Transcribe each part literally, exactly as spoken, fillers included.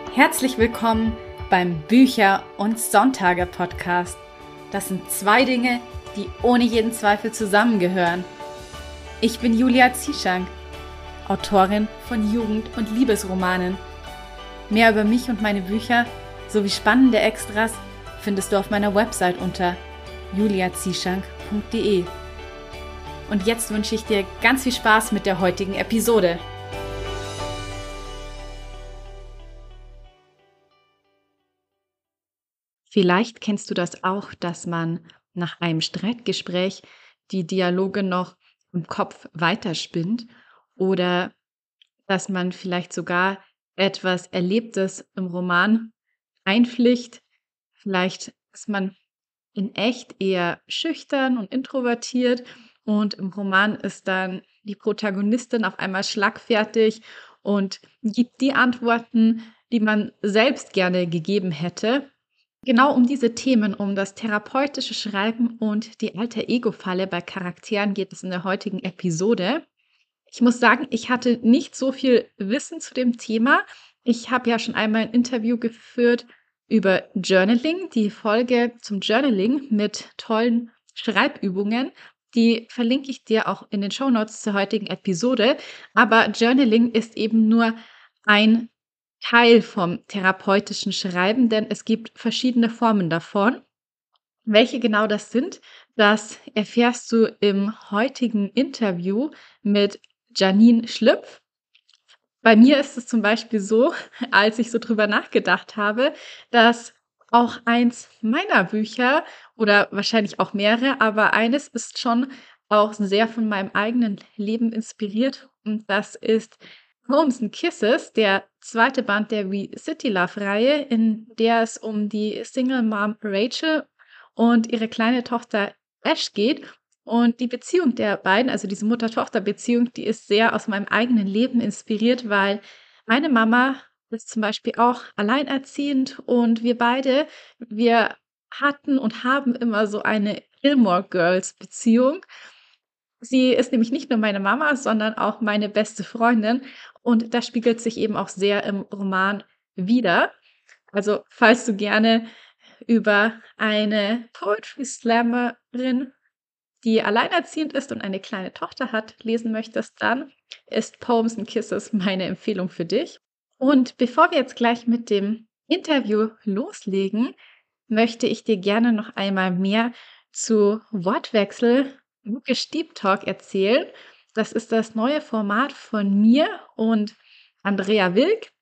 Herzlich willkommen beim Bücher- und Sonntage-Podcast. Das sind zwei Dinge, die ohne jeden Zweifel zusammengehören. Ich bin Julia Zieschank, Autorin von Jugend- und Liebesromanen. Mehr über mich und meine Bücher sowie spannende Extras findest du auf meiner Website unter julia zieschank punkt de. Und jetzt wünsche ich dir ganz viel Spaß mit der heutigen Episode. Vielleicht kennst du das auch, dass man nach einem Streitgespräch die Dialoge noch im Kopf weiterspinnt oder dass man vielleicht sogar etwas Erlebtes im Roman einpflicht. Vielleicht ist man in echt eher schüchtern und introvertiert und im Roman ist dann die Protagonistin auf einmal schlagfertig und gibt die Antworten, die man selbst gerne gegeben hätte. Genau um diese Themen, um das therapeutische Schreiben und die Alter-Ego-Falle bei Charakteren geht es in der heutigen Episode. Ich muss sagen, ich hatte nicht so viel Wissen zu dem Thema. Ich habe ja schon einmal ein Interview geführt über Journaling, die Folge zum Journaling mit tollen Schreibübungen. Die verlinke ich dir auch in den Shownotes zur heutigen Episode. Aber Journaling ist eben nur ein Teil vom therapeutischen Schreiben, denn es gibt verschiedene Formen davon. Welche genau das sind, das erfährst du im heutigen Interview mit Janine Schlüpf. Bei mir ist es zum Beispiel so, als ich so drüber nachgedacht habe, dass auch eins meiner Bücher oder wahrscheinlich auch mehrere, aber eines ist schon auch sehr von meinem eigenen Leben inspiriert und das ist Poems and Kisses, der zweite Band der We City Love-Reihe, in der es um die Single Mom Rachel und ihre kleine Tochter Ash geht. Und die Beziehung der beiden, also diese Mutter-Tochter-Beziehung, die ist sehr aus meinem eigenen Leben inspiriert, weil meine Mama ist zum Beispiel auch alleinerziehend und wir beide, wir hatten und haben immer so eine Gilmore Girls-Beziehung. Sie ist nämlich nicht nur meine Mama, sondern auch meine beste Freundin und das spiegelt sich eben auch sehr im Roman wider. Also, falls du gerne über eine Poetry Slammerin, die alleinerziehend ist und eine kleine Tochter hat, lesen möchtest, dann ist Poems and Kisses meine Empfehlung für dich. Und bevor wir jetzt gleich mit dem Interview loslegen, möchte ich dir gerne noch einmal mehr zu Wortwechsel Lukas Deep Talk erzählen. Das ist das neue Format von mir und Andrea Wilk.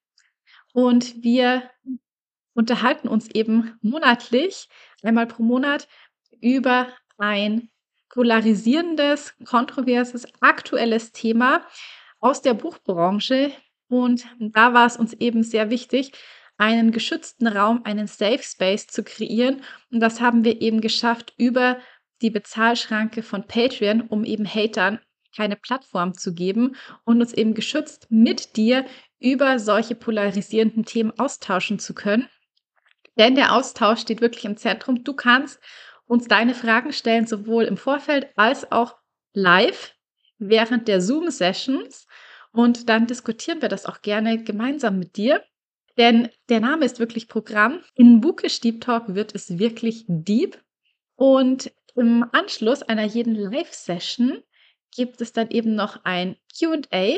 Und wir unterhalten uns eben monatlich, einmal pro Monat, über ein polarisierendes, kontroverses, aktuelles Thema aus der Buchbranche. Und da war es uns eben sehr wichtig, einen geschützten Raum, einen Safe Space zu kreieren. Und das haben wir eben geschafft über die Bezahlschranke von Patreon, um eben Hatern keine Plattform zu geben und uns eben geschützt mit dir über solche polarisierenden Themen austauschen zu können. Denn der Austausch steht wirklich im Zentrum. Du kannst uns deine Fragen stellen, sowohl im Vorfeld als auch live während der Zoom-Sessions. Und dann diskutieren wir das auch gerne gemeinsam mit dir. Denn der Name ist wirklich Programm. In Bookish Deep Talk wird es wirklich deep. Und im Anschluss einer jeden Live-Session gibt es dann eben noch ein Q und A,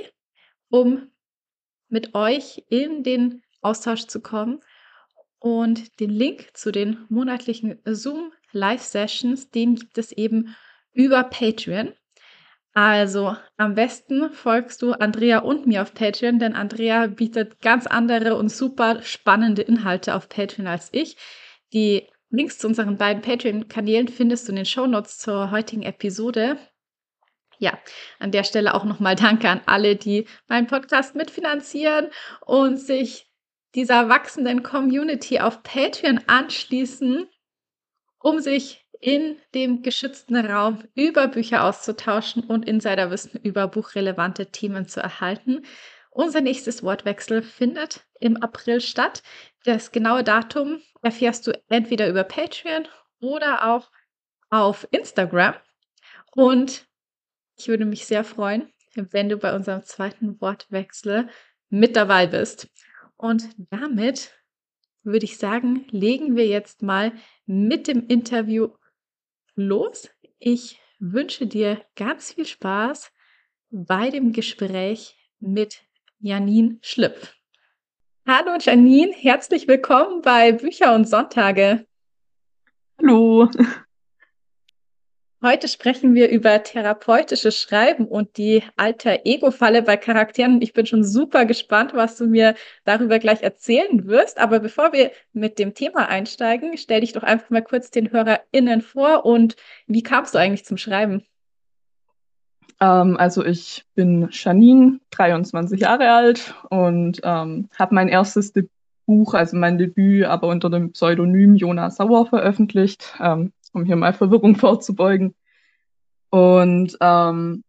um mit euch in den Austausch zu kommen. Und den Link zu den monatlichen Zoom-Live-Sessions, den gibt es eben über Patreon. Also am besten folgst du Andrea und mir auf Patreon, denn Andrea bietet ganz andere und super spannende Inhalte auf Patreon als ich. Die Links zu unseren beiden Patreon-Kanälen findest du in den Shownotes zur heutigen Episode. Ja, an der Stelle auch nochmal Danke an alle, die meinen Podcast mitfinanzieren und sich dieser wachsenden Community auf Patreon anschließen, um sich in dem geschützten Raum über Bücher auszutauschen und Insiderwissen über buchrelevante Themen zu erhalten. Unser nächstes Wortwechsel findet im April statt. Das genaue Datum erfährst du entweder über Patreon oder auch auf Instagram. Und ich würde mich sehr freuen, wenn du bei unserem zweiten Wortwechsel mit dabei bist. Und damit würde ich sagen, legen wir jetzt mal mit dem Interview los. Ich wünsche dir ganz viel Spaß bei dem Gespräch mit Janine Schlipf. Hallo Janine, herzlich willkommen bei Bücher und Sonntage. Hallo. Heute sprechen wir über therapeutisches Schreiben und die Alter-Ego-Falle bei Charakteren. Ich bin schon super gespannt, was du mir darüber gleich erzählen wirst. Aber bevor wir mit dem Thema einsteigen, stell dich doch einfach mal kurz den HörerInnen vor und wie kamst du eigentlich zum Schreiben? Ähm, also ich bin Janine, dreiundzwanzig Jahre alt und ähm, habe mein erstes De Buch, also mein Debüt, aber unter dem Pseudonym Jona Sauer veröffentlicht, ähm, um hier mal Verwirrung vorzubeugen. Und ähm,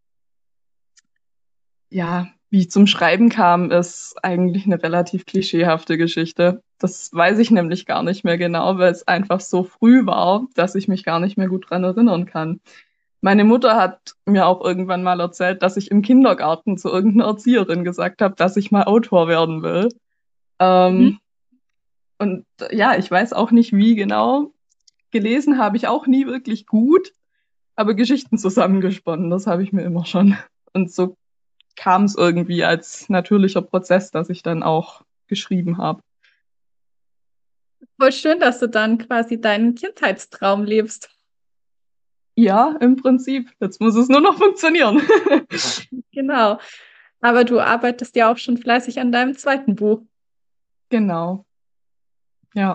ja, wie ich zum Schreiben kam, ist eigentlich eine relativ klischeehafte Geschichte. Das weiß ich nämlich gar nicht mehr genau, weil es einfach so früh war, dass ich mich gar nicht mehr gut dran erinnern kann. Meine Mutter hat mir auch irgendwann mal erzählt, dass ich im Kindergarten zu irgendeiner Erzieherin gesagt habe, dass ich mal Autor werden will. Mhm. Ähm, und ja, ich weiß auch nicht, wie genau. Gelesen habe ich auch nie wirklich gut, aber Geschichten zusammengesponnen, das habe ich mir immer schon. Und so kam es irgendwie als natürlicher Prozess, dass ich dann auch geschrieben habe. Voll schön, dass du dann quasi deinen Kindheitstraum lebst. Ja, im Prinzip. Jetzt muss es nur noch funktionieren. Genau. Aber du arbeitest ja auch schon fleißig an deinem zweiten Buch. Genau. Ja.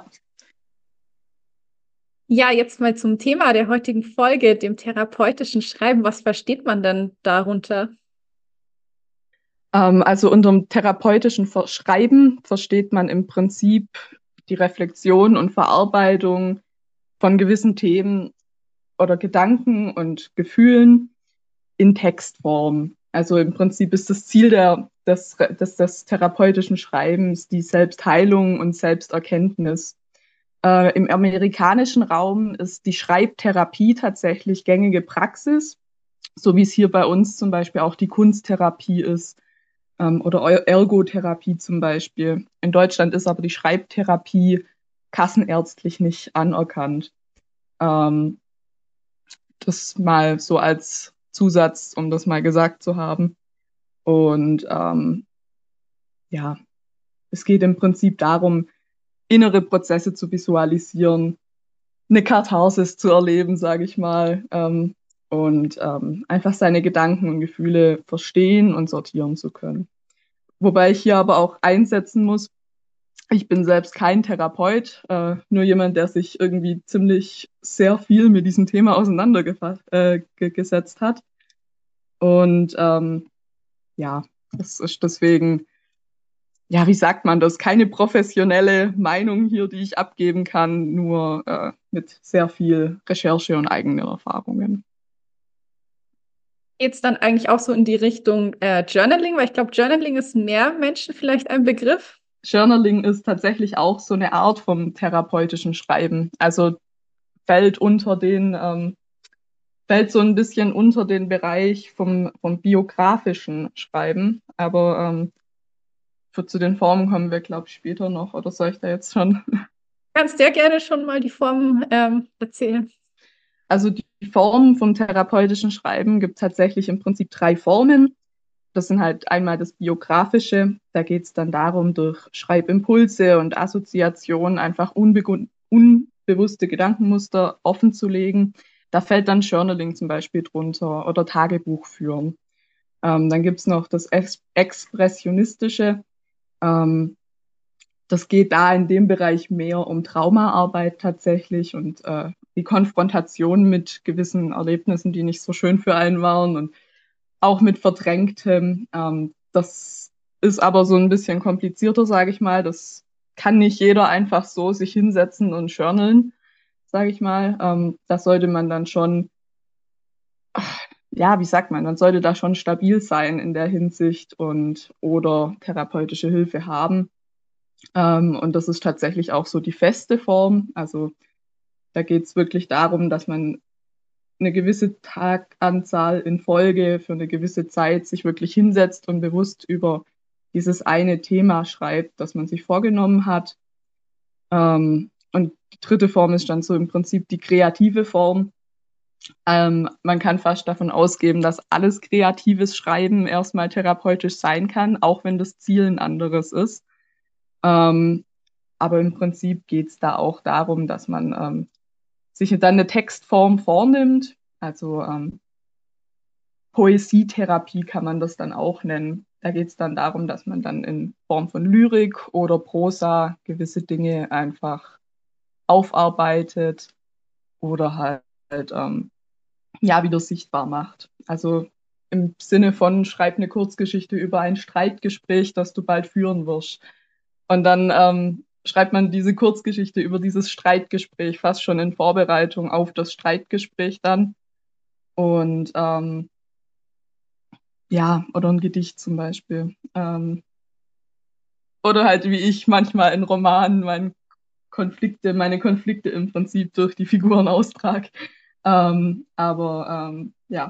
Ja, jetzt mal zum Thema der heutigen Folge, dem therapeutischen Schreiben. Was versteht man denn darunter? Ähm, also unter dem therapeutischen Schreiben versteht man im Prinzip die Reflexion und Verarbeitung von gewissen Themen oder Gedanken und Gefühlen in Textform. Also im Prinzip ist das Ziel der, des, des, des therapeutischen Schreibens die Selbstheilung und Selbsterkenntnis. Äh, Im amerikanischen Raum ist die Schreibtherapie tatsächlich gängige Praxis, so wie es hier bei uns zum Beispiel auch die Kunsttherapie ist, ähm, oder Ergotherapie zum Beispiel. In Deutschland ist aber die Schreibtherapie kassenärztlich nicht anerkannt. Ähm, Das mal so als Zusatz, um das mal gesagt zu haben. Und ähm, ja, es geht im Prinzip darum, innere Prozesse zu visualisieren, eine Katharsis zu erleben, sage ich mal, ähm, und ähm, einfach seine Gedanken und Gefühle verstehen und sortieren zu können. Wobei ich hier aber auch einsetzen muss, ich bin selbst kein Therapeut, äh, nur jemand, der sich irgendwie ziemlich sehr viel mit diesem Thema auseinandergesetzt äh, hat. Und ähm, ja, das ist deswegen, ja, wie sagt man das, keine professionelle Meinung hier, die ich abgeben kann, nur äh, mit sehr viel Recherche und eigenen Erfahrungen. Geht es dann eigentlich auch so in die Richtung äh, Journaling? Weil ich glaube, Journaling ist mehr Menschen vielleicht ein Begriff. Journaling ist tatsächlich auch so eine Art vom therapeutischen Schreiben. Also fällt unter den, ähm, fällt so ein bisschen unter den Bereich vom, vom biografischen Schreiben. Aber ähm, für, zu den Formen kommen wir, glaube ich, später noch. Oder soll ich da jetzt schon? Kannst dir gerne schon mal die Form ähm, erzählen. Also die Form vom therapeutischen Schreiben gibt tatsächlich im Prinzip drei Formen. Das sind halt einmal das Biografische. Da geht es dann darum, durch Schreibimpulse und Assoziationen einfach unbe unbewusste Gedankenmuster offenzulegen. Da fällt dann Journaling zum Beispiel drunter oder Tagebuch führen. Ähm, dann gibt es noch das Ex Expressionistische. Ähm, Das geht da in dem Bereich mehr um Traumaarbeit tatsächlich und äh, die Konfrontation mit gewissen Erlebnissen, die nicht so schön für einen waren und auch mit Verdrängtem. Ähm, das ist aber so ein bisschen komplizierter, sage ich mal. Das kann nicht jeder einfach so sich hinsetzen und journalen, sage ich mal. Ähm, das sollte man dann schon, ja, wie sagt man, man sollte da schon stabil sein in der Hinsicht und oder therapeutische Hilfe haben. Ähm, und das ist tatsächlich auch so die feste Form. Also da geht es wirklich darum, dass man eine gewisse Taganzahl in Folge für eine gewisse Zeit sich wirklich hinsetzt und bewusst über dieses eine Thema schreibt, das man sich vorgenommen hat. Ähm, und die dritte Form ist dann so im Prinzip die kreative Form. Ähm, man kann fast davon ausgehen, dass alles kreatives Schreiben erstmal therapeutisch sein kann, auch wenn das Ziel ein anderes ist. Ähm, aber im Prinzip geht es da auch darum, dass man ähm, sich dann eine Textform vornimmt. Also ähm, Poesietherapie kann man das dann auch nennen. Da geht es dann darum, dass man dann in Form von Lyrik oder Prosa gewisse Dinge einfach aufarbeitet oder halt, halt ähm, ja, wieder sichtbar macht. Also im Sinne von, schreib eine Kurzgeschichte über ein Streitgespräch, das du bald führen wirst. Und dann ähm, schreibt man diese Kurzgeschichte über dieses Streitgespräch fast schon in Vorbereitung auf das Streitgespräch dann. Und ähm, ja, oder ein Gedicht zum Beispiel. Ähm, oder halt wie ich manchmal in Romanen mein Konflikte, meine Konflikte im Prinzip durch die Figuren austrage. Ähm, aber ähm, ja,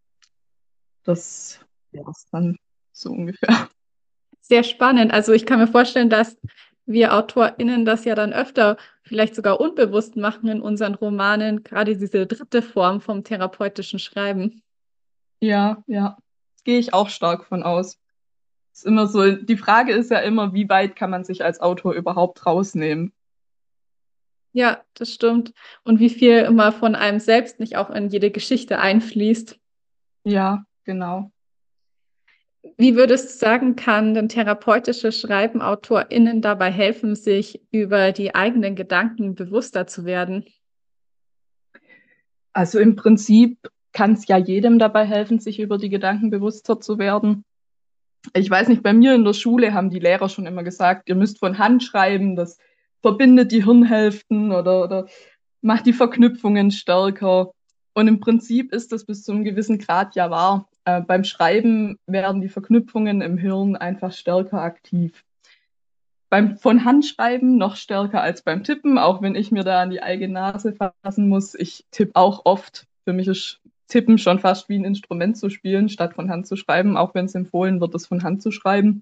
das wäre es dann so ungefähr. Sehr spannend. Also ich kann mir vorstellen, dass wir AutorInnen das ja dann öfter, vielleicht sogar unbewusst machen in unseren Romanen, gerade diese dritte Form vom therapeutischen Schreiben. Ja, ja, gehe ich auch stark von aus. Ist immer so, die Frage ist ja immer, wie weit kann man sich als Autor überhaupt rausnehmen? Ja, das stimmt. Und wie viel immer von einem selbst nicht auch in jede Geschichte einfließt. Ja, genau. Wie würdest du sagen, kann denn therapeutisches Schreiben AutorInnen dabei helfen, sich über die eigenen Gedanken bewusster zu werden? Also im Prinzip kann es ja jedem dabei helfen, sich über die Gedanken bewusster zu werden. Ich weiß nicht, bei mir in der Schule haben die Lehrer schon immer gesagt, ihr müsst von Hand schreiben, das verbindet die Hirnhälften oder, oder macht die Verknüpfungen stärker. Und im Prinzip ist das bis zu einem gewissen Grad ja wahr. Äh, beim Schreiben werden die Verknüpfungen im Hirn einfach stärker aktiv. Beim von Hand schreiben noch stärker als beim Tippen, auch wenn ich mir da an die eigene Nase fassen muss. Ich tippe auch oft. Für mich ist Tippen schon fast wie ein Instrument zu spielen, statt von Hand zu schreiben, auch wenn es empfohlen wird, es von Hand zu schreiben.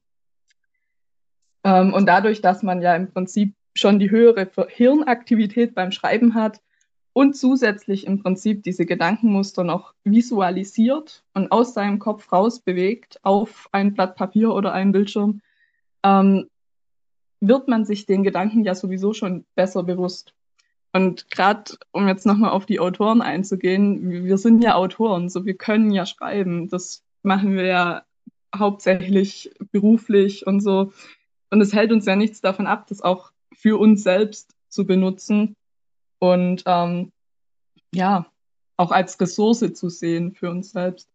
Ähm, und dadurch, dass man ja im Prinzip schon die höhere Hirnaktivität beim Schreiben hat und zusätzlich im Prinzip diese Gedankenmuster noch visualisiert und aus seinem Kopf raus bewegt auf ein Blatt Papier oder einen Bildschirm, ähm, wird man sich den Gedanken ja sowieso schon besser bewusst. Und gerade, um jetzt nochmal auf die Autoren einzugehen, wir sind ja Autoren, so wir können ja schreiben. Das machen wir ja hauptsächlich beruflich und so. Und es hält uns ja nichts davon ab, das auch für uns selbst zu benutzen und ähm, ja, auch als Ressource zu sehen für uns selbst.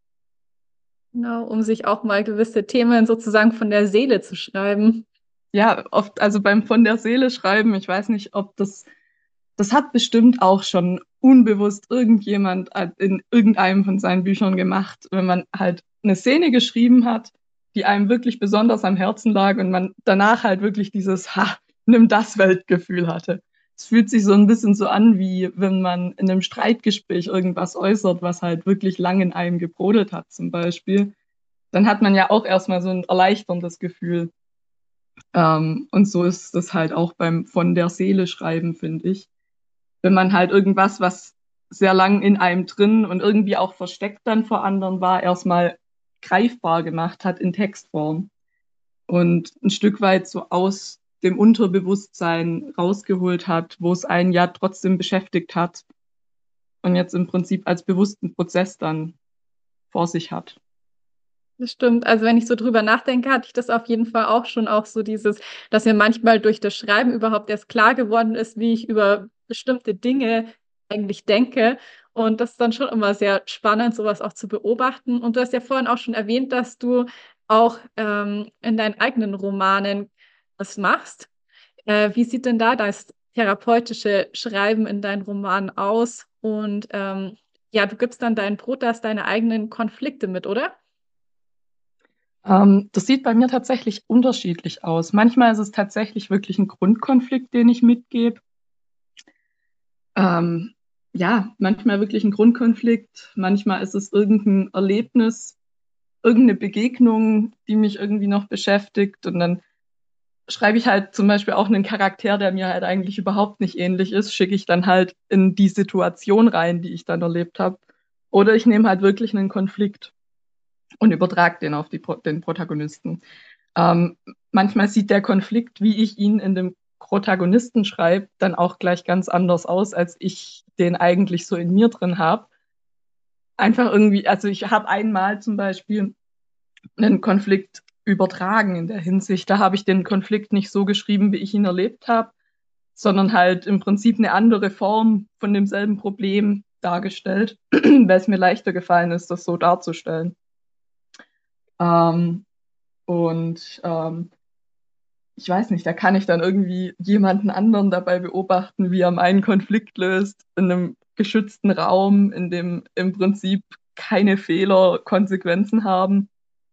Genau, um sich auch mal gewisse Themen sozusagen von der Seele zu schreiben. Ja, oft, also beim von der Seele schreiben, ich weiß nicht, ob das, das hat bestimmt auch schon unbewusst irgendjemand in irgendeinem von seinen Büchern gemacht, wenn man halt eine Szene geschrieben hat, die einem wirklich besonders am Herzen lag und man danach halt wirklich dieses Ha, nimm das Weltgefühl hatte. Es fühlt sich so ein bisschen so an, wie wenn man in einem Streitgespräch irgendwas äußert, was halt wirklich lang in einem gebrodelt hat, zum Beispiel. Dann hat man ja auch erstmal so ein erleichterndes Gefühl. Ähm, und so ist das halt auch beim von der Seele schreiben, finde ich. Wenn man halt irgendwas, was sehr lang in einem drin und irgendwie auch versteckt dann vor anderen war, erstmal greifbar gemacht hat in Textform und ein Stück weit so aus dem Unterbewusstsein rausgeholt hat, wo es einen ja trotzdem beschäftigt hat und jetzt im Prinzip als bewussten Prozess dann vor sich hat. Das stimmt. Also wenn ich so drüber nachdenke, hatte ich das auf jeden Fall auch schon auch so dieses, dass mir manchmal durch das Schreiben überhaupt erst klar geworden ist, wie ich über bestimmte Dinge eigentlich denke. Und das ist dann schon immer sehr spannend, sowas auch zu beobachten. Und du hast ja vorhin auch schon erwähnt, dass du auch ähm, in deinen eigenen Romanen das machst. Äh, wie sieht denn da das therapeutische Schreiben in deinen Romanen aus? Und ähm, ja, du gibst dann deinen Protas deine eigenen Konflikte mit, oder? Ähm, das sieht bei mir tatsächlich unterschiedlich aus. Manchmal ist es tatsächlich wirklich ein Grundkonflikt, den ich mitgebe. Ähm, ja, manchmal wirklich ein Grundkonflikt, manchmal ist es irgendein Erlebnis, irgendeine Begegnung, die mich irgendwie noch beschäftigt. Und dann schreibe ich halt zum Beispiel auch einen Charakter, der mir halt eigentlich überhaupt nicht ähnlich ist, schicke ich dann halt in die Situation rein, die ich dann erlebt habe. Oder ich nehme halt wirklich einen Konflikt und übertrage den auf die, den Protagonisten. Ähm, manchmal sieht der Konflikt, wie ich ihn in dem Protagonisten schreibe, dann auch gleich ganz anders aus, als ich den eigentlich so in mir drin habe. Einfach irgendwie, also ich habe einmal zum Beispiel einen Konflikt übertragen in der Hinsicht. Da habe ich den Konflikt nicht so geschrieben, wie ich ihn erlebt habe, sondern halt im Prinzip eine andere Form von demselben Problem dargestellt, weil es mir leichter gefallen ist, das so darzustellen. Ähm, und ähm, ich weiß nicht, da kann ich dann irgendwie jemanden anderen dabei beobachten, wie er meinen Konflikt löst, in einem geschützten Raum, in dem im Prinzip keine Fehler Konsequenzen haben.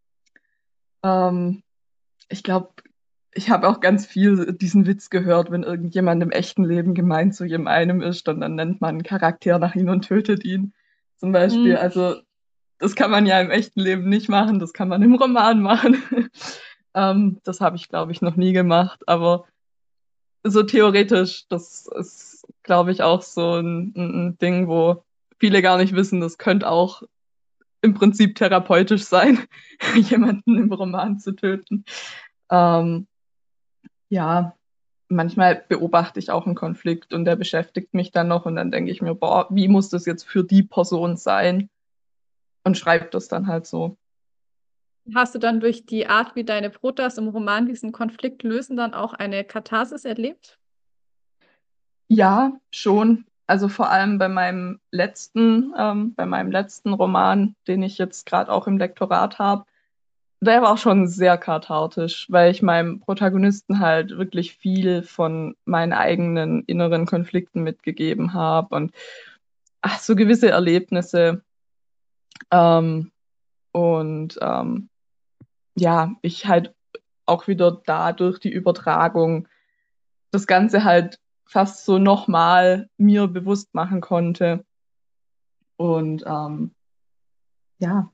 Ähm, ich glaube, ich habe auch ganz viel diesen Witz gehört, wenn irgendjemand im echten Leben gemein zu jemandem ist, und dann nennt man einen Charakter nach ihm und tötet ihn. Zum Beispiel. Mhm. Also, das kann man ja im echten Leben nicht machen, das kann man im Roman machen. ähm, das habe ich, glaube ich, noch nie gemacht, aber so theoretisch, das ist, glaube ich, auch so ein, ein Ding, wo viele gar nicht wissen, das könnte auch im Prinzip therapeutisch sein, jemanden im Roman zu töten. Ähm, ja, manchmal beobachte ich auch einen Konflikt und der beschäftigt mich dann noch und dann denke ich mir, boah, wie muss das jetzt für die Person sein? Und schreibe das dann halt so. Hast du dann durch die Art, wie deine Protas im Roman diesen Konflikt lösen, dann auch eine Katharsis erlebt? Ja, schon. Also vor allem bei meinem letzten, ähm, bei meinem letzten Roman, den ich jetzt gerade auch im Lektorat habe, der war auch schon sehr kathartisch, weil ich meinem Protagonisten halt wirklich viel von meinen eigenen inneren Konflikten mitgegeben habe und ach, so gewisse Erlebnisse. Ähm, und ähm, ja, ich halt auch wieder dadurch die Übertragung das Ganze halt fast so nochmal mir bewusst machen konnte. Und ähm, ja,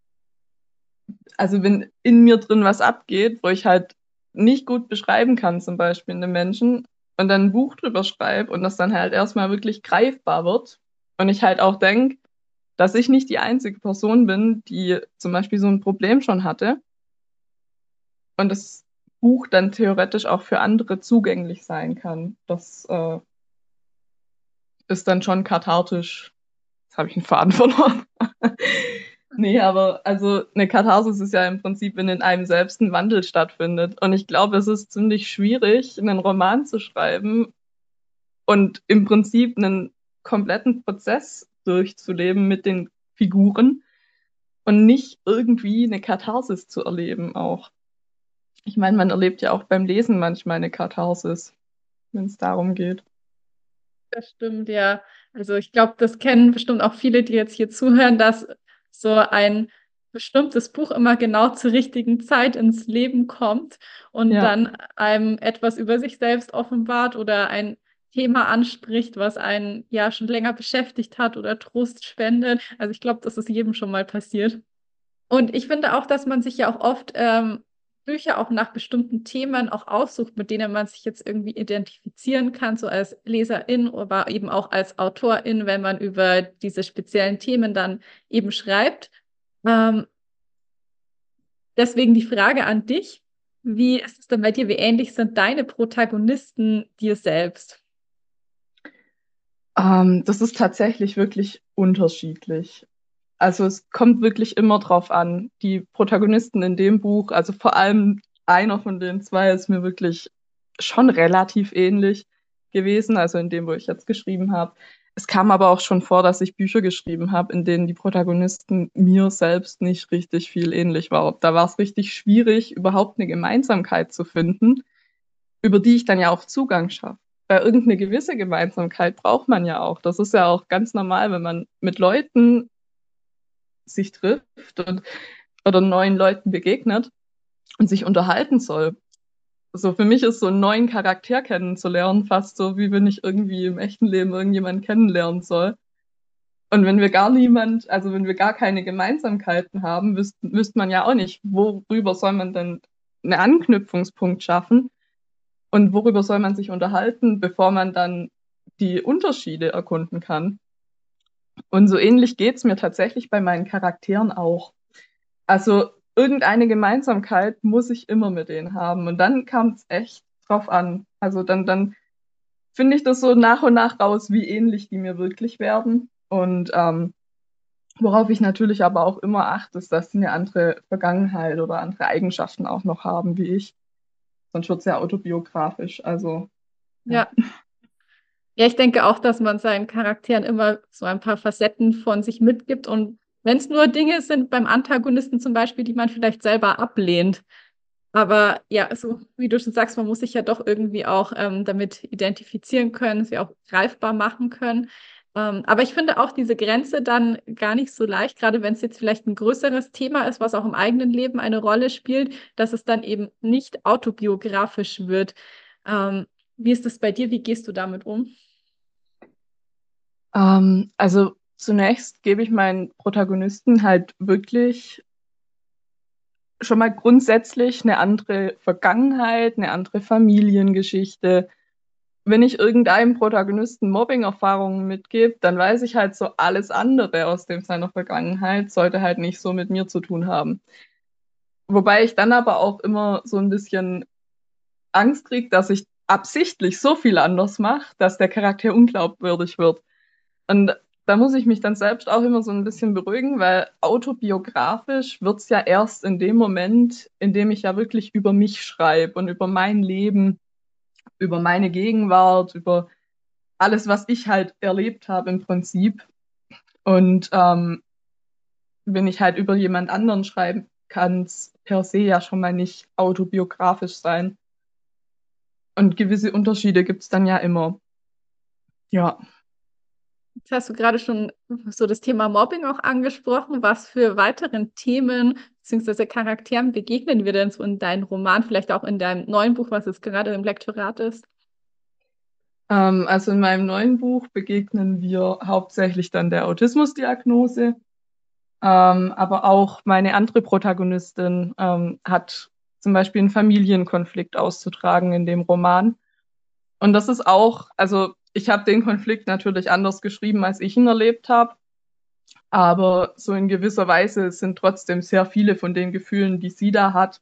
also wenn in mir drin was abgeht, wo ich halt nicht gut beschreiben kann, zum Beispiel in einem Menschen, und dann ein Buch drüber schreibe und das dann halt erstmal wirklich greifbar wird und ich halt auch denke, dass ich nicht die einzige Person bin, die zum Beispiel so ein Problem schon hatte und das Buch dann theoretisch auch für andere zugänglich sein kann. Das äh, ist dann schon kathartisch. Jetzt habe ich einen Faden verloren. Nee, aber also eine Katharsis ist ja im Prinzip, wenn in einem selbst ein Wandel stattfindet. Und ich glaube, es ist ziemlich schwierig, einen Roman zu schreiben und im Prinzip einen kompletten Prozess durchzuleben mit den Figuren und nicht irgendwie eine Katharsis zu erleben auch. Ich meine, man erlebt ja auch beim Lesen manchmal eine Katharsis, wenn es darum geht. Das stimmt, ja. Also ich glaube, das kennen bestimmt auch viele, die jetzt hier zuhören, dass so ein bestimmtes Buch immer genau zur richtigen Zeit ins Leben kommt und Ja. dann einem etwas über sich selbst offenbart oder ein Thema anspricht, was einen ja schon länger beschäftigt hat oder Trost spendet. Also ich glaube, das ist jedem schon mal passiert. Und ich finde auch, dass man sich ja auch oft ähm, Bücher auch nach bestimmten Themen auch aussucht, mit denen man sich jetzt irgendwie identifizieren kann, so als Leserin, aber eben auch als Autorin, wenn man über diese speziellen Themen dann eben schreibt. Ähm, deswegen die Frage an dich, wie ist es denn bei dir? Wie ähnlich sind deine Protagonisten dir selbst? Ähm, das ist tatsächlich wirklich unterschiedlich. Also es kommt wirklich immer drauf an. Die Protagonisten in dem Buch, also vor allem einer von den zwei ist mir wirklich schon relativ ähnlich gewesen, also in dem, wo ich jetzt geschrieben habe. Es kam aber auch schon vor, dass ich Bücher geschrieben habe, in denen die Protagonisten mir selbst nicht richtig viel ähnlich waren. Da war es richtig schwierig, überhaupt eine Gemeinsamkeit zu finden, über die ich dann ja auch Zugang schaffe. Weil irgendeine gewisse Gemeinsamkeit braucht man ja auch. Das ist ja auch ganz normal, wenn man mit Leuten sich trifft und oder neuen Leuten begegnet und sich unterhalten soll. So für mich ist so einen neuen Charakter kennenzulernen fast so, wie wenn ich irgendwie im echten Leben irgendjemanden kennenlernen soll. Und wenn wir gar niemand, also wenn wir gar keine Gemeinsamkeiten haben, wüsste wüsste man ja auch nicht, worüber soll man denn einen Anknüpfungspunkt schaffen und worüber soll man sich unterhalten, bevor man dann die Unterschiede erkunden kann. Und so ähnlich geht's mir tatsächlich bei meinen Charakteren auch. Also irgendeine Gemeinsamkeit muss ich immer mit denen haben. Und dann kam es echt drauf an. Also dann, dann finde ich das so nach und nach raus, wie ähnlich die mir wirklich werden. Und ähm, worauf ich natürlich aber auch immer achte, ist, dass sie eine andere Vergangenheit oder andere Eigenschaften auch noch haben wie ich. Sonst wird es ja autobiografisch. Also, ja. Ja. Ja, ich denke auch, dass man seinen Charakteren immer so ein paar Facetten von sich mitgibt. Und wenn es nur Dinge sind, beim Antagonisten zum Beispiel, die man vielleicht selber ablehnt. Aber ja, so wie du schon sagst, man muss sich ja doch irgendwie auch ähm, damit identifizieren können, sie auch greifbar machen können. Ähm, aber ich finde auch diese Grenze dann gar nicht so leicht, gerade wenn es jetzt vielleicht ein größeres Thema ist, was auch im eigenen Leben eine Rolle spielt, dass es dann eben nicht autobiografisch wird. Ähm, Wie ist es bei dir? Wie gehst du damit um? Ähm, also zunächst gebe ich meinen Protagonisten halt wirklich schon mal grundsätzlich eine andere Vergangenheit, eine andere Familiengeschichte. Wenn ich irgendeinem Protagonisten Mobbing-Erfahrungen mitgebe, dann weiß ich halt so, alles andere aus dem seiner Vergangenheit sollte halt nicht so mit mir zu tun haben. Wobei ich dann aber auch immer so ein bisschen Angst kriege, dass ich absichtlich so viel anders mache, dass der Charakter unglaubwürdig wird. Und da muss ich mich dann selbst auch immer so ein bisschen beruhigen, weil autobiografisch wird's ja erst in dem Moment, in dem ich ja wirklich über mich schreibe und über mein Leben, über meine Gegenwart, über alles, was ich halt erlebt habe im Prinzip. Und ähm, wenn ich halt über jemand anderen schreiben, kann's per se ja schon mal nicht autobiografisch sein. Und gewisse Unterschiede gibt's dann ja immer. Ja. Jetzt hast du gerade schon so das Thema Mobbing auch angesprochen. Was für weiteren Themen bzw. Charakteren begegnen wir denn so in deinem Roman, vielleicht auch in deinem neuen Buch, was jetzt gerade im Lektorat ist? Ähm, also in meinem neuen Buch begegnen wir hauptsächlich dann der Autismusdiagnose. Ähm, aber auch meine andere Protagonistin ähm, hat zum Beispiel einen Familienkonflikt auszutragen in dem Roman. Und das ist auch, also ich habe den Konflikt natürlich anders geschrieben, als ich ihn erlebt habe. Aber so in gewisser Weise sind trotzdem sehr viele von den Gefühlen, die sie da hat,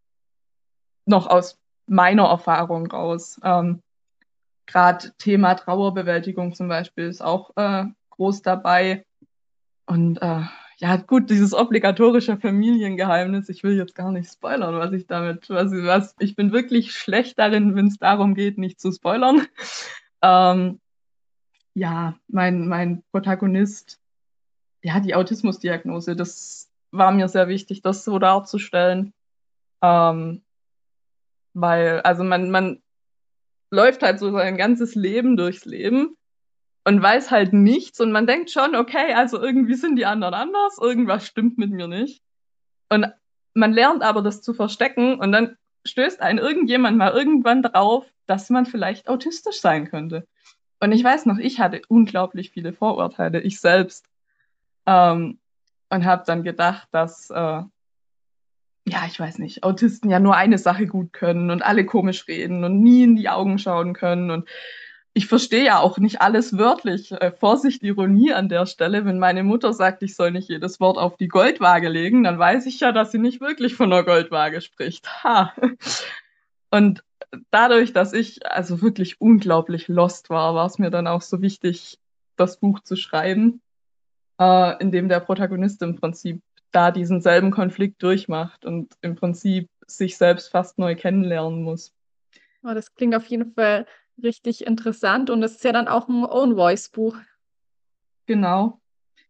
noch aus meiner Erfahrung raus. Ähm, Gerade Thema Trauerbewältigung zum Beispiel ist auch äh, groß dabei. Und äh, ja, gut, dieses obligatorische Familiengeheimnis, ich will jetzt gar nicht spoilern, was ich damit, was, was ich bin wirklich schlecht darin, wenn es darum geht, nicht zu spoilern. Ähm, ja, mein, mein Protagonist, ja, die Autismusdiagnose, das war mir sehr wichtig, das so darzustellen. Ähm, weil, also man, man läuft halt so sein ganzes Leben durchs Leben und weiß halt nichts und man denkt schon, okay, also irgendwie sind die anderen anders, irgendwas stimmt mit mir nicht. Und man lernt aber das zu verstecken und dann stößt einen irgendjemand mal irgendwann drauf, dass man vielleicht autistisch sein könnte. Und ich weiß noch, ich hatte unglaublich viele Vorurteile, ich selbst. Ähm, und habe dann gedacht, dass, äh, ja, ich weiß nicht, Autisten ja nur eine Sache gut können und alle komisch reden und nie in die Augen schauen können. Und ich verstehe ja auch nicht alles wörtlich. Äh, Vorsicht, Ironie an der Stelle. Wenn meine Mutter sagt, ich soll nicht jedes Wort auf die Goldwaage legen, dann weiß ich ja, dass sie nicht wirklich von der Goldwaage spricht. Ha. Und dadurch, dass ich also wirklich unglaublich lost war, war es mir dann auch so wichtig, das Buch zu schreiben, äh, in dem der Protagonist im Prinzip da diesen selben Konflikt durchmacht und im Prinzip sich selbst fast neu kennenlernen muss. Oh, das klingt auf jeden Fall richtig interessant und es ist ja dann auch ein Own-Voice-Buch. Genau.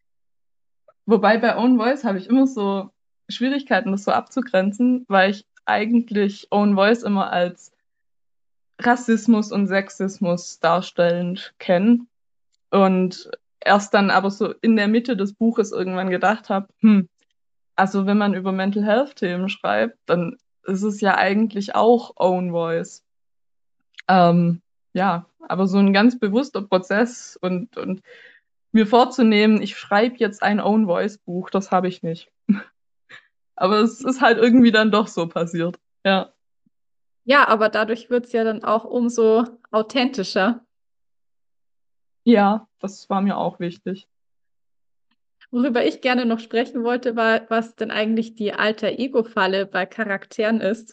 Wobei bei Own Voice habe ich immer so Schwierigkeiten, das so abzugrenzen, weil ich eigentlich Own Voice immer als Rassismus und Sexismus darstellend kenne. Und erst dann aber so in der Mitte des Buches irgendwann gedacht habe, hm, also wenn man über Mental Health Themen schreibt, dann ist es ja eigentlich auch Own Voice. Ähm, ja, aber so ein ganz bewusster Prozess und, und mir vorzunehmen, ich schreibe jetzt ein Own-Voice-Buch, das habe ich nicht. Aber es ist halt irgendwie dann doch so passiert. Ja. Ja, aber dadurch wird es ja dann auch umso authentischer. Ja, das war mir auch wichtig. Worüber ich gerne noch sprechen wollte, war, was denn eigentlich die Alter-Ego-Falle bei Charakteren ist.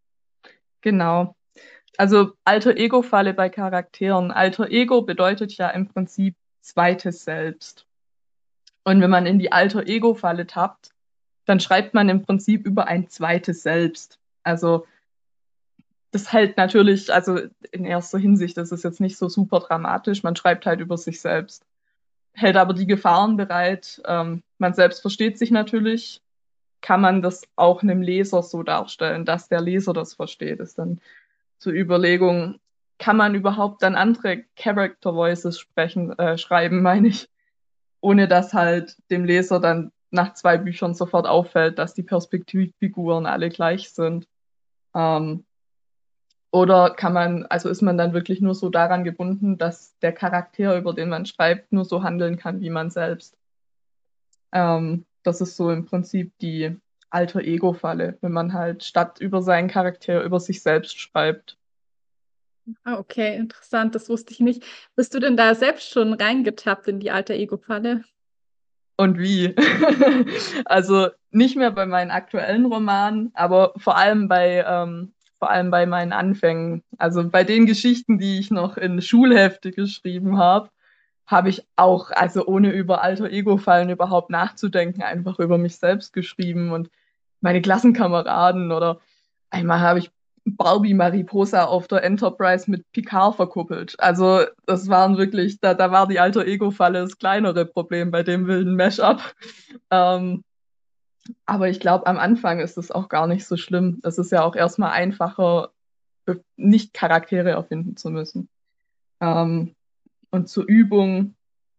Genau. Also Alter Ego-Falle bei Charakteren. Alter Ego bedeutet ja im Prinzip zweites Selbst. Und wenn man in die Alter Ego-Falle tappt, dann schreibt man im Prinzip über ein zweites Selbst. Also das hält natürlich, also in erster Hinsicht, das ist jetzt nicht so super dramatisch. Man schreibt halt über sich selbst, hält aber die Gefahren bereit. Ähm, man selbst versteht sich natürlich. Kann man das auch einem Leser so darstellen, dass der Leser das versteht, ist dann zur Überlegung, kann man überhaupt dann andere Character Voices sprechen, äh, schreiben, meine ich, ohne dass halt dem Leser dann nach zwei Büchern sofort auffällt, dass die Perspektivfiguren alle gleich sind. Ähm, oder kann man, also ist man dann wirklich nur so daran gebunden, dass der Charakter, über den man schreibt, nur so handeln kann wie man selbst. Ähm, das ist so im Prinzip die Alter Ego-Falle, wenn man halt statt über seinen Charakter über sich selbst schreibt. Ah, okay, interessant, das wusste ich nicht. Bist du denn da selbst schon reingetappt in die Alter-Ego-Falle? Und wie? Also nicht mehr bei meinen aktuellen Romanen, aber vor allem bei, ähm, vor allem bei meinen Anfängen. Also bei den Geschichten, die ich noch in Schulhefte geschrieben habe, habe ich auch, also ohne über Alter Ego-Fallen überhaupt nachzudenken, einfach über mich selbst geschrieben und meine Klassenkameraden oder einmal habe ich Barbie Mariposa auf der Enterprise mit Picard verkuppelt. Also das waren wirklich, da, da war die Alter Ego-Falle das kleinere Problem bei dem wilden Mashup. Ähm, aber ich glaube, am Anfang ist es auch gar nicht so schlimm. Es ist ja auch erstmal einfacher, nicht Charaktere erfinden zu müssen. Ähm, und zur Übung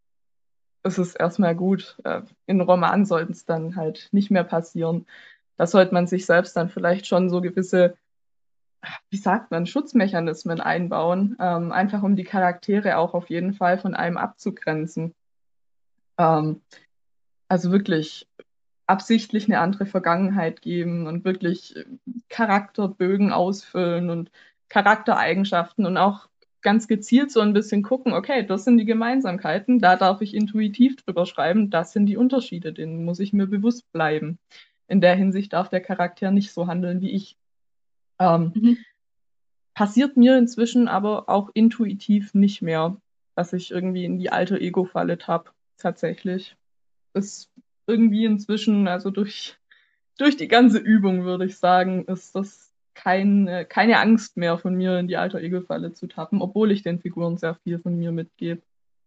ist es erstmal gut. Äh, in Romanen sollten es dann halt nicht mehr passieren. Da sollte man sich selbst dann vielleicht schon so gewisse, wie sagt man, Schutzmechanismen einbauen, ähm, einfach um die Charaktere auch auf jeden Fall von einem abzugrenzen. Ähm, also wirklich absichtlich eine andere Vergangenheit geben und wirklich äh, Charakterbögen ausfüllen und Charaktereigenschaften und auch ganz gezielt so ein bisschen gucken, okay, das sind die Gemeinsamkeiten, da darf ich intuitiv drüber schreiben, das sind die Unterschiede, denen muss ich mir bewusst bleiben. In der Hinsicht darf der Charakter nicht so handeln wie ich. Ähm, Mhm. passiert mir inzwischen aber auch intuitiv nicht mehr, dass ich irgendwie in die alte Ego-Falle tapp, tatsächlich. Ist irgendwie inzwischen, also durch, durch die ganze Übung, würde ich sagen, ist das kein, äh, keine Angst mehr von mir, in die alter Ego-Falle zu tappen, obwohl ich den Figuren sehr viel von mir mitgebe.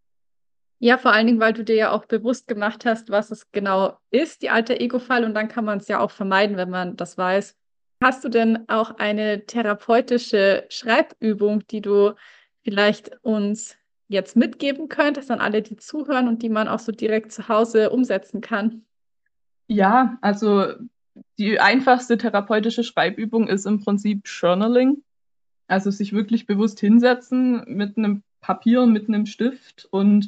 Ja, vor allen Dingen, weil du dir ja auch bewusst gemacht hast, was es genau ist, die Alter-Ego-Falle, und dann kann man es ja auch vermeiden, wenn man das weiß. Hast du denn auch eine therapeutische Schreibübung, die du vielleicht uns jetzt mitgeben könntest an alle, die zuhören und die man auch so direkt zu Hause umsetzen kann? Ja, also die einfachste therapeutische Schreibübung ist im Prinzip Journaling. Also sich wirklich bewusst hinsetzen mit einem Papier, mit einem Stift und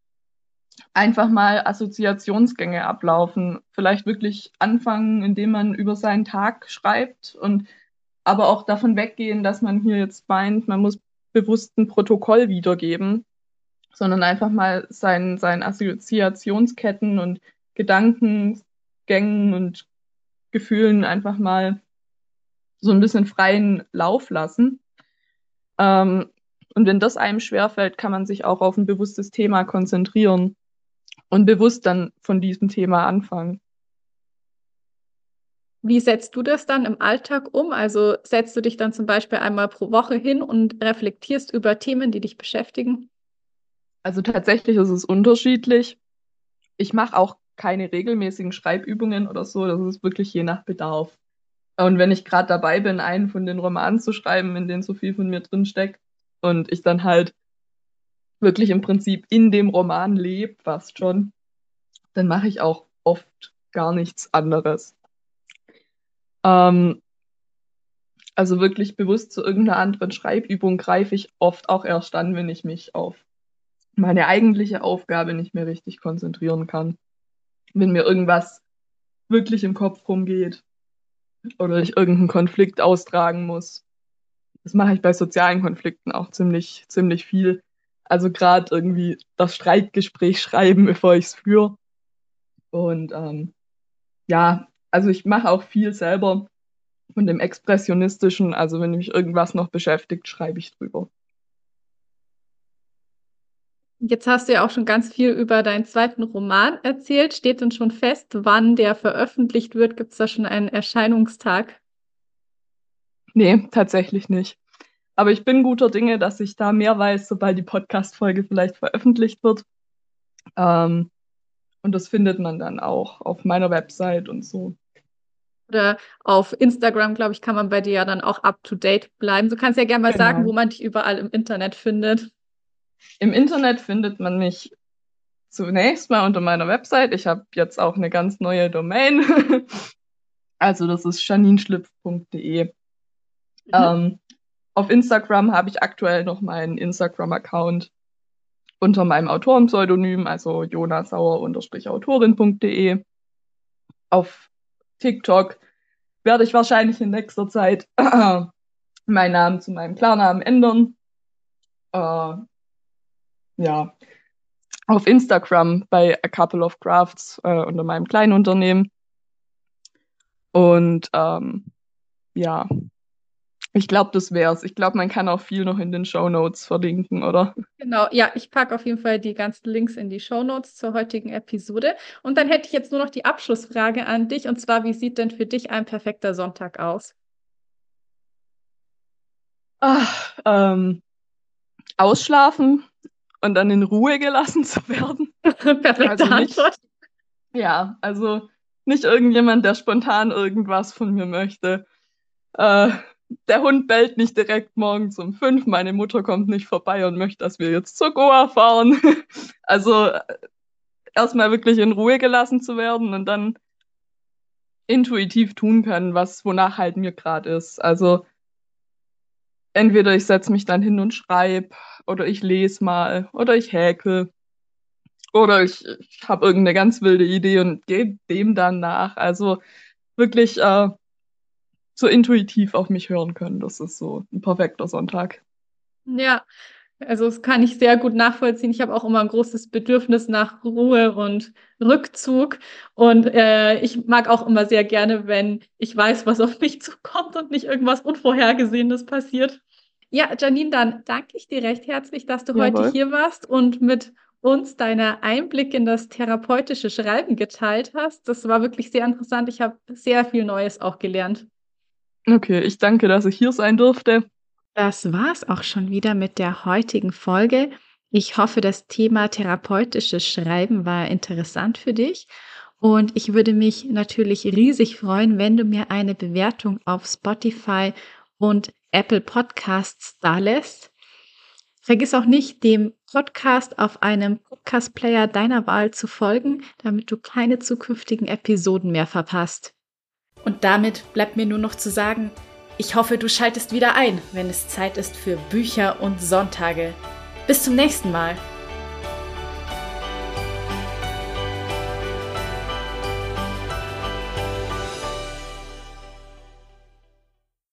einfach mal Assoziationsgänge ablaufen. Vielleicht wirklich anfangen, indem man über seinen Tag schreibt und aber auch davon weggehen, dass man hier jetzt meint, man muss bewusst ein Protokoll wiedergeben, sondern einfach mal seinen, seinen Assoziationsketten und Gedankengängen und Gefühlen einfach mal so ein bisschen freien Lauf lassen. Ähm, und wenn das einem schwerfällt, kann man sich auch auf ein bewusstes Thema konzentrieren und bewusst dann von diesem Thema anfangen. Wie setzt du das dann im Alltag um? Also setzt du dich dann zum Beispiel einmal pro Woche hin und reflektierst über Themen, die dich beschäftigen? Also tatsächlich ist es unterschiedlich. Ich mache auch keine regelmäßigen Schreibübungen oder so, das ist wirklich je nach Bedarf. Und wenn ich gerade dabei bin, einen von den Romanen zu schreiben, in denen so viel von mir drin steckt und ich dann halt wirklich im Prinzip in dem Roman lebe, fast schon, dann mache ich auch oft gar nichts anderes. Ähm, also wirklich bewusst zu irgendeiner anderen Schreibübung greife ich oft auch erst dann, wenn ich mich auf meine eigentliche Aufgabe nicht mehr richtig konzentrieren kann. Wenn mir irgendwas wirklich im Kopf rumgeht oder ich irgendeinen Konflikt austragen muss. Das mache ich bei sozialen Konflikten auch ziemlich, ziemlich viel. Also gerade irgendwie das Streitgespräch schreiben, bevor ich es führe. Und ähm, ja, also ich mache auch viel selber von dem Expressionistischen. Also wenn mich irgendwas noch beschäftigt, schreibe ich drüber. Jetzt hast du ja auch schon ganz viel über deinen zweiten Roman erzählt. Steht denn schon fest, wann der veröffentlicht wird? Gibt es da schon einen Erscheinungstag? Nee, tatsächlich nicht. Aber ich bin guter Dinge, dass ich da mehr weiß, sobald die Podcast-Folge vielleicht veröffentlicht wird. Ähm, und das findet man dann auch auf meiner Website und so. Oder auf Instagram, glaube ich, kann man bei dir ja dann auch up to date bleiben. Du kannst ja gerne mal sagen, wo Genau. man dich überall im Internet findet. Im Internet findet man mich zunächst mal unter meiner Website. Ich habe jetzt auch eine ganz neue Domain. Also das ist janinschlipf punkt de. Mhm. Ähm, auf Instagram habe ich aktuell noch meinen Instagram-Account unter meinem Autorenpseudonym, also jonasauer-autorin punkt de. Auf TikTok werde ich wahrscheinlich in nächster Zeit meinen Namen zu meinem Klarnamen ändern. Äh, ja, auf Instagram bei A Couple of Crafts äh, unter meinem kleinen Unternehmen. Und ähm, ja, ich glaube, das wär's. Ich glaube, man kann auch viel noch in den Shownotes verlinken, oder? Genau, ja, ich packe auf jeden Fall die ganzen Links in die Shownotes zur heutigen Episode. Und dann hätte ich jetzt nur noch die Abschlussfrage an dich. Und zwar, wie sieht denn für dich ein perfekter Sonntag aus? Ach, ähm, ausschlafen und dann in Ruhe gelassen zu werden. Perfekte Also nicht, Antwort. ja, also nicht irgendjemand, der spontan irgendwas von mir möchte. Äh, Der Hund bellt nicht direkt morgens um fünf. Meine Mutter kommt nicht vorbei und möchte, dass wir jetzt zur Goa fahren. Also äh, erstmal wirklich in Ruhe gelassen zu werden und dann intuitiv tun können, was wonach halt mir gerade ist. Also entweder ich setze mich dann hin und schreibe oder ich lese mal oder ich häkel oder ich, ich habe irgendeine ganz wilde Idee und gehe dem dann nach. Also wirklich äh, so intuitiv auf mich hören können. Das ist so ein perfekter Sonntag. Ja, also das kann ich sehr gut nachvollziehen. Ich habe auch immer ein großes Bedürfnis nach Ruhe und Rückzug. Und äh, ich mag auch immer sehr gerne, wenn ich weiß, was auf mich zukommt und nicht irgendwas Unvorhergesehenes passiert. Ja, Janine, dann danke ich dir recht herzlich, dass du heute Jawohl. hier warst und mit uns deine Einblicke in das therapeutische Schreiben geteilt hast. Das war wirklich sehr interessant. Ich habe sehr viel Neues auch gelernt. Okay, ich danke, dass ich hier sein durfte. Das war's auch schon wieder mit der heutigen Folge. Ich hoffe, das Thema therapeutisches Schreiben war interessant für dich. Und ich würde mich natürlich riesig freuen, wenn du mir eine Bewertung auf Spotify und Apple Podcasts dalässt. Vergiss auch nicht, dem Podcast auf einem Podcast-Player deiner Wahl zu folgen, damit du keine zukünftigen Episoden mehr verpasst. Und damit bleibt mir nur noch zu sagen, ich hoffe, du schaltest wieder ein, wenn es Zeit ist für Bücher und Sonntage. Bis zum nächsten Mal.